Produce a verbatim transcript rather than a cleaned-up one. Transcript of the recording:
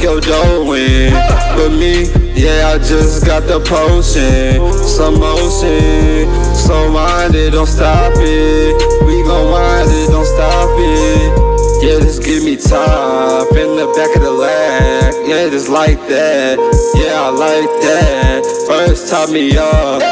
make your dough in. But me, yeah, I just got the potion, some motion. So mind it, don't stop it. We gon' wind it, don't stop it. Yeah, just give me top in the back of the lag. Yeah, just like that. Yeah, I like that. First top me up.